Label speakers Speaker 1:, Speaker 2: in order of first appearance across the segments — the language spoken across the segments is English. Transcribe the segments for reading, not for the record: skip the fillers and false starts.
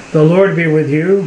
Speaker 1: The Lord be with you.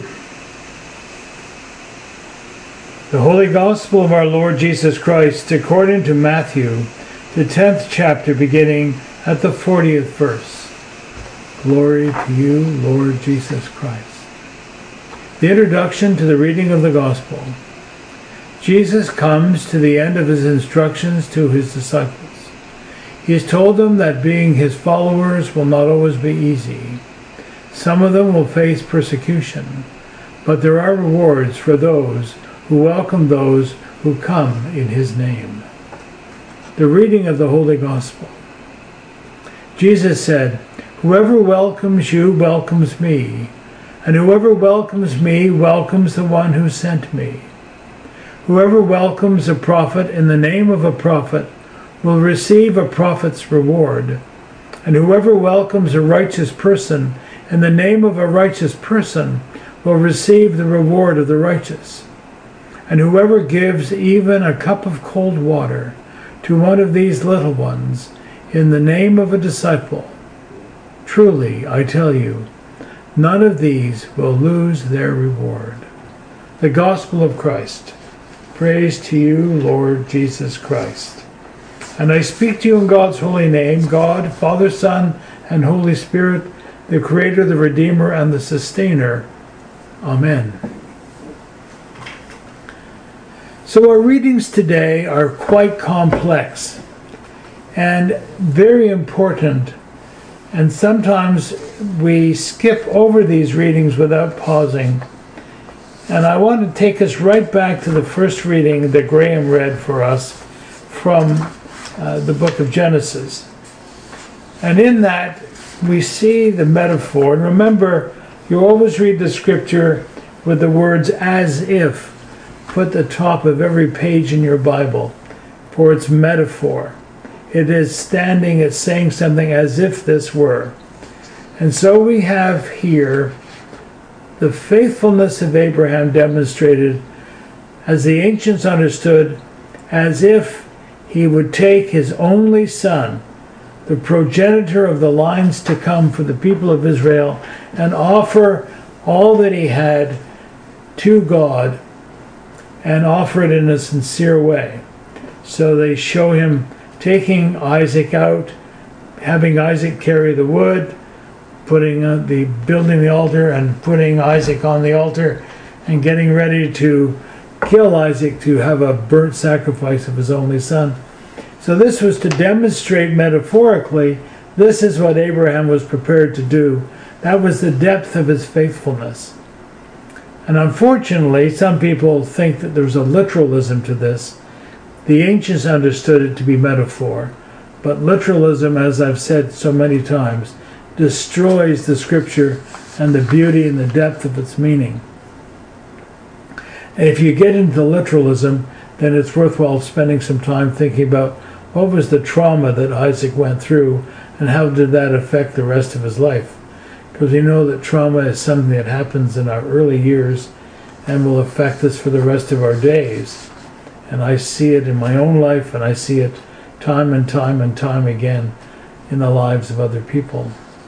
Speaker 1: The Holy Gospel of our Lord Jesus Christ according to Matthew, the 10th chapter, beginning at the 40th verse. Glory to you, Lord Jesus Christ. The introduction to the reading of the Gospel. Jesus comes to the end of his instructions to his disciples. He has told them that being his followers will not always be easy. Some of them will face persecution, but there are rewards for those who welcome those who come in his name. The reading of the Holy Gospel. Jesus said, "Whoever welcomes you welcomes me, and whoever welcomes me welcomes the one who sent me. Whoever welcomes a prophet in the name of a prophet will receive a prophet's reward, and whoever welcomes a righteous person in the name of a righteous person will receive the reward of the righteous. And whoever gives even a cup of cold water to one of these little ones in the name of a disciple, truly, I tell you, none of these will lose their reward." The Gospel of Christ. Praise to you, Lord Jesus Christ. And I speak to you in God's holy name, God, Father, Son, and Holy Spirit, the Creator, the Redeemer, and the Sustainer. Amen. So our readings today are quite complex and very important, and sometimes we skip over these readings without pausing. And I want to take us right back to the first reading that Graham read for us from the book of Genesis. And in that, we see the metaphor. And remember, you always read the scripture with the words "as if" put at the top of every page in your Bible, for its metaphor. It is standing, it's saying something as if this were. And so we have here the faithfulness of Abraham demonstrated, as the ancients understood, as if he would take his only son, the progenitor of the lines to come for the people of Israel, and offer all that he had to God, and offer it in a sincere way. So they show him taking Isaac out, having Isaac carry the wood, building the altar, and putting Isaac on the altar, and getting ready to kill Isaac to have a burnt sacrifice of his only son. So this was to demonstrate metaphorically, this is what Abraham was prepared to do. That was the depth of his faithfulness. And unfortunately, some people think that there's a literalism to this. The ancients understood it to be metaphor, but literalism, as I've said so many times, destroys the scripture and the beauty and the depth of its meaning. And if you get into literalism, then it's worthwhile spending some time thinking about what was the trauma that Isaac went through and how did that affect the rest of his life. Because we know that trauma is something that happens in our early years and will affect us for the rest of our days. And I see it in my own life, and I see it time and time and time again in the lives of other people.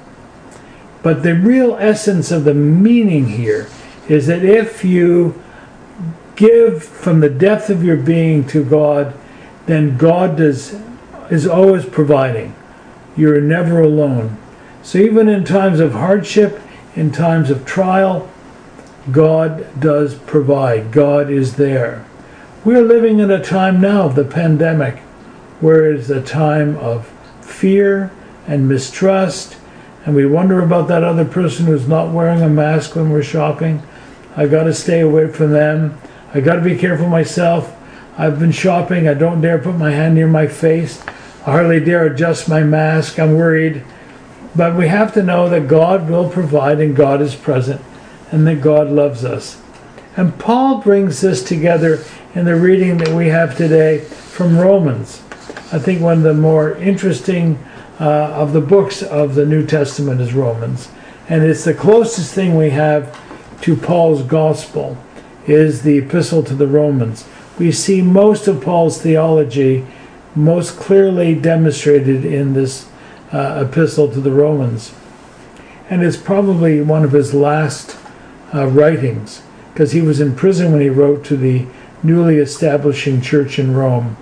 Speaker 1: But the real essence of the meaning here is that if you give from the depth of your being to God, then God is always providing. You're never alone. So even in times of hardship, in times of trial, God does provide. God is there. We're living in a time now of the pandemic where it's a time of fear and mistrust, and we wonder about that other person who's not wearing a mask when we're shopping. I got to stay away from them. I got to be careful myself. I've been shopping. I don't dare put my hand near my face. I hardly dare adjust my mask. I'm worried. But we have to know that God will provide, and God is present, and that God loves us. And Paul brings this together in the reading that we have today from Romans. I think one of the more interesting of the books of the New Testament is Romans. And it's the closest thing we have to Paul's gospel, is the epistle to the Romans. We see most of Paul's theology most clearly demonstrated in this epistle to the Romans. and it's probably one of his last writings, because he was in prison when he wrote to the newly establishing church in Rome.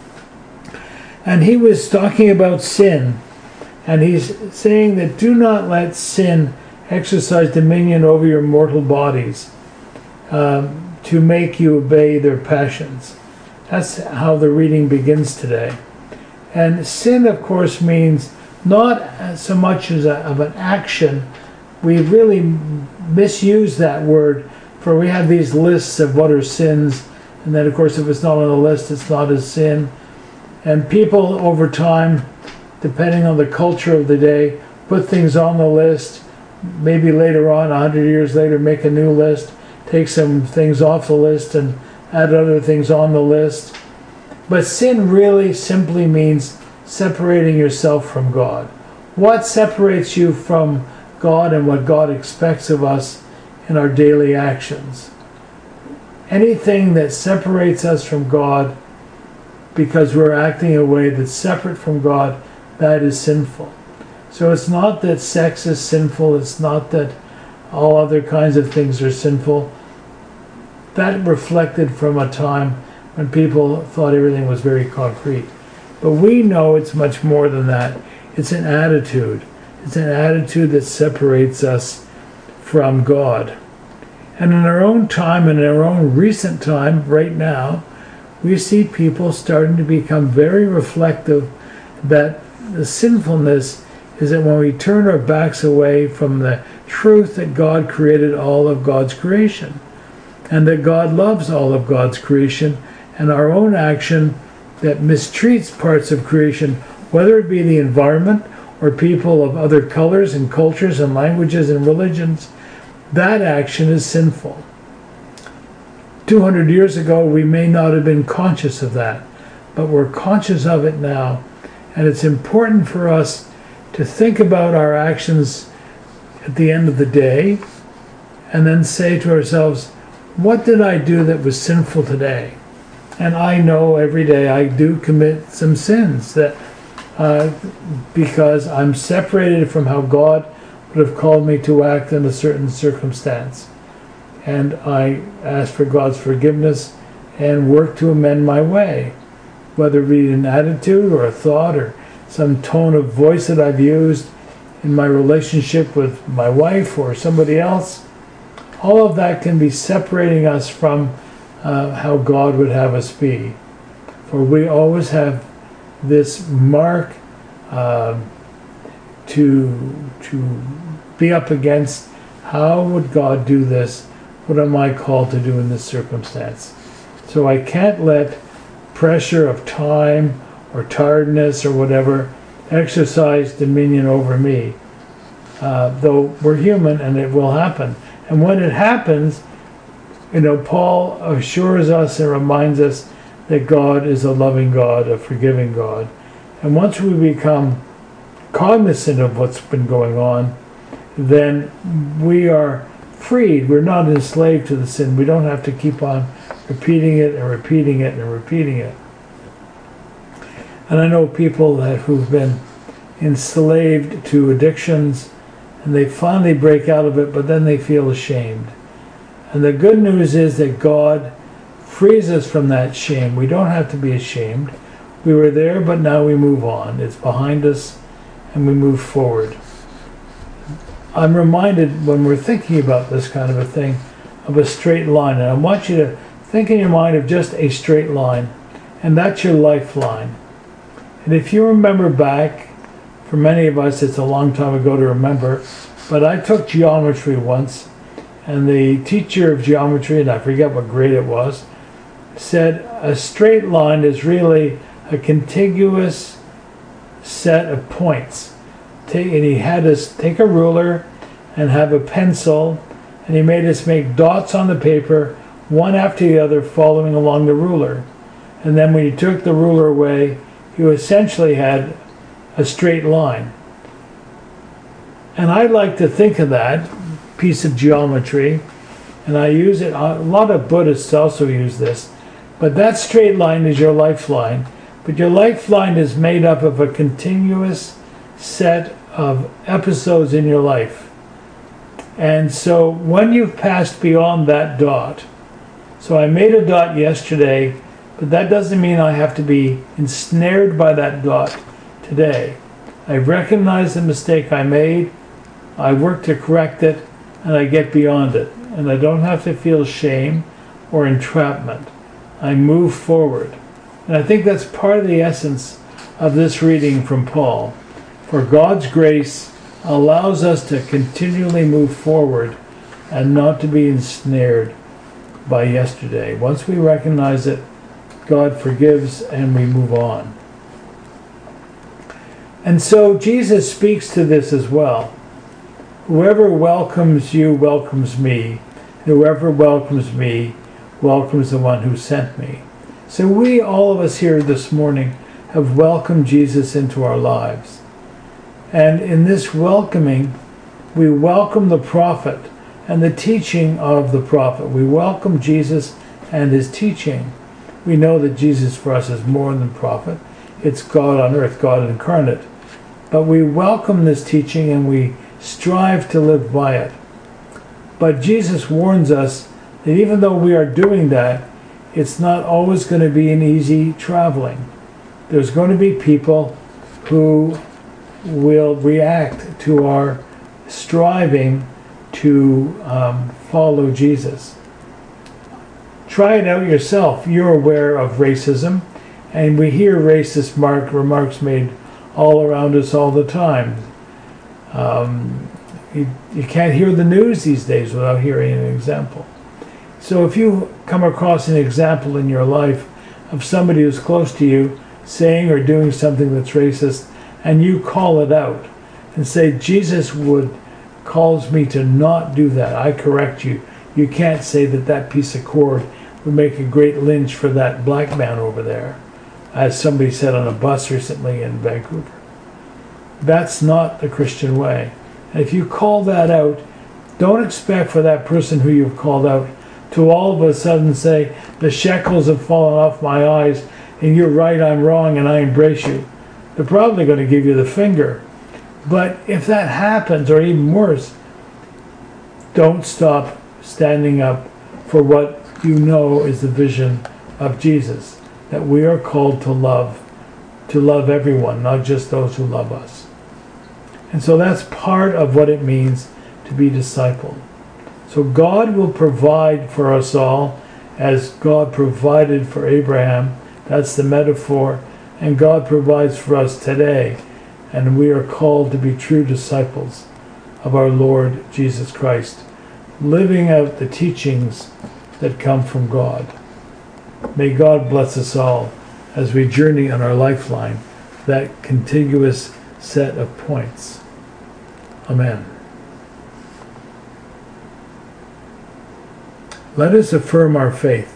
Speaker 1: And he was talking about sin, and he's saying that do not let sin exercise dominion over your mortal bodies to make you obey their passions. That's how the reading begins today. And sin, of course, means not so much as of an action. We really misuse that word, for we have these lists of what are sins, and then, of course, if it's not on the list, it's not a sin. And people, over time, depending on the culture of the day, put things on the list. Maybe later on, 100 years later, make a new list, take some things off the list and add other things on the list. But sin really simply means separating yourself from God. What separates you from God and what God expects of us in our daily actions? Anything that separates us from God because we're acting in a way that's separate from God, that is sinful. So it's not that sex is sinful, it's not that all other kinds of things are sinful. That reflected from a time when people thought everything was very concrete. But we know it's much more than that. It's an attitude. It's an attitude that separates us from God. And in our own time, in our own recent time, right now, we see people starting to become very reflective that the sinfulness is that when we turn our backs away from the truth that God created all of God's creation, and that God loves all of God's creation, and our own action that mistreats parts of creation, whether it be the environment or people of other colors and cultures and languages and religions, that action is sinful. 200 years ago, we may not have been conscious of that, but we're conscious of it now. And it's important for us to think about our actions at the end of the day and then say to ourselves, what did I do that was sinful today? And I know every day I do commit some sins that because I'm separated from how God would have called me to act in a certain circumstance. And I ask for God's forgiveness and work to amend my way, whether it be an attitude or a thought or some tone of voice that I've used in my relationship with my wife or somebody else. All of that can be separating us from how God would have us be. For we always have this mark to be up against. How would God do this? What am I called to do in this circumstance? So I can't let pressure of time or tiredness or whatever exercise dominion over me. Though we're human and it will happen. And when it happens, Paul assures us and reminds us that God is a loving God, a forgiving God. And once we become cognizant of what's been going on, then we are freed. We're not enslaved to the sin. We don't have to keep on repeating it and repeating it and repeating it. And I know people who've been enslaved to addictions, and they finally break out of it, but then they feel ashamed. And the good news is that God frees us from that shame. We don't have to be ashamed. We were there, but now we move on. It's behind us, and we move forward. I'm reminded, when we're thinking about this kind of a thing, of a straight line. And I want you to think in your mind of just a straight line, and that's your lifeline. And if you remember back, for many of us it's a long time ago to remember, but I took geometry once, and the teacher of geometry, and I forget what grade it was, said a straight line is really a contiguous set of points. And he had us take a ruler and have a pencil, and he made us make dots on the paper, one after the other, following along the ruler. And then when you took the ruler away, you essentially had a straight line. And I like to think of that piece of geometry, and I use it, a lot of Buddhists also use this, but that straight line is your lifeline. But your lifeline is made up of a continuous set of episodes in your life. And so when you've passed beyond that dot, so I made a dot yesterday, but that doesn't mean I have to be ensnared by that dot today. I recognize the mistake I made, I work to correct it, and I get beyond it. And I don't have to feel shame or entrapment. I move forward. And I think that's part of the essence of this reading from Paul. For God's grace allows us to continually move forward and not to be ensnared by yesterday. Once we recognize it, God forgives and we move on. And so Jesus speaks to this as well. Whoever welcomes you welcomes me. Whoever welcomes me welcomes the one who sent me. So we, all of us here this morning, have welcomed Jesus into our lives. And in this welcoming, we welcome the prophet and the teaching of the prophet. We welcome Jesus and his teaching. We know that Jesus for us is more than prophet. It's God on earth, God incarnate. But we welcome this teaching and we strive to live by it. But Jesus warns us that even though we are doing that, it's not always going to be an easy traveling. There's going to be people who will react to our striving to follow Jesus. Try it out yourself. You're aware of racism, and we hear racist remarks made all around us all the time. You can't hear the news these days without hearing an example. So if you come across an example in your life of somebody who's close to you saying or doing something that's racist, and you call it out and say, Jesus calls me to not do that. I correct you. You can't say that piece of cord would make a great lynch for that black man over there, as somebody said on a bus recently in Vancouver. That's not the Christian way. And if you call that out, don't expect for that person who you've called out to all of a sudden say, the shekels have fallen off my eyes, and you're right, I'm wrong, and I embrace you. They're probably going to give you the finger. But if that happens, or even worse, don't stop standing up for what you know is the vision of Jesus, that we are called to love everyone, not just those who love us. And so that's part of what it means to be discipled. So God will provide for us all as God provided for Abraham. That's the metaphor. And God provides for us today. And we are called to be true disciples of our Lord Jesus Christ, living out the teachings that come from God. May God bless us all as we journey on our lifeline, that contiguous set of points. Amen. Let us affirm our faith.